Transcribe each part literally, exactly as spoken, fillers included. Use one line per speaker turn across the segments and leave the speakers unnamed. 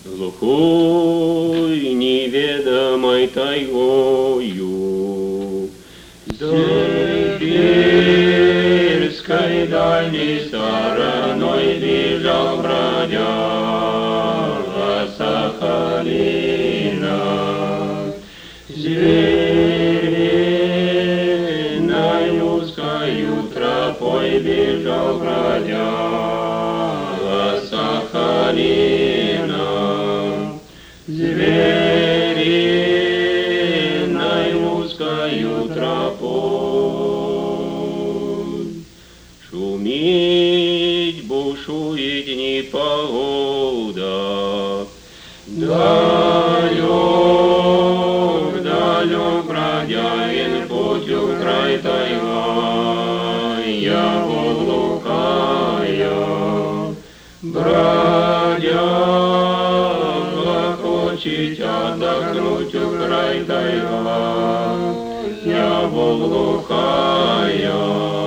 глухой неведомой тайгою, сибирской дальней стороной бежал бродяга Сахалина. Звериной узкою тропой бежал бродяга Сахалина. Звериной узкою тропой шуметь бушует непогода. Далек, далек бродягин путью в край тайга, я глухая. Бродяга хочет отдохнуть в край тайга, я глухая.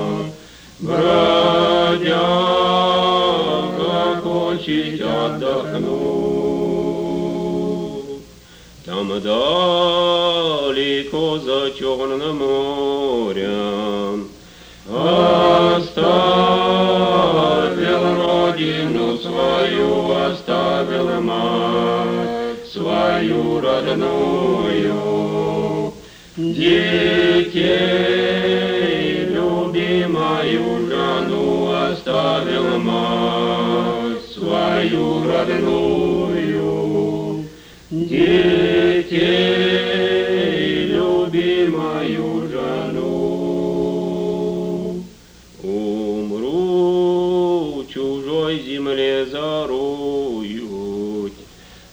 Бродяга хочет отдохнуть. Там далеко за Черным морем оставил родину свою, оставил мать свою родную, детей любимую жену, оставил мать свою родную, детей любимую жену. Умру чужой земле зарою,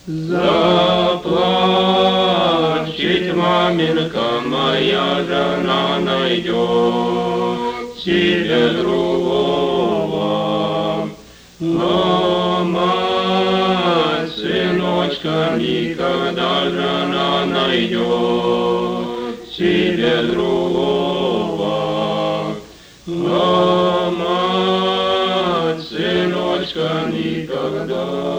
заплачет маминка моя, жена найдет себе другого. А мать сыночка никогда жена найдет себе другого. А мать сыночка никогда.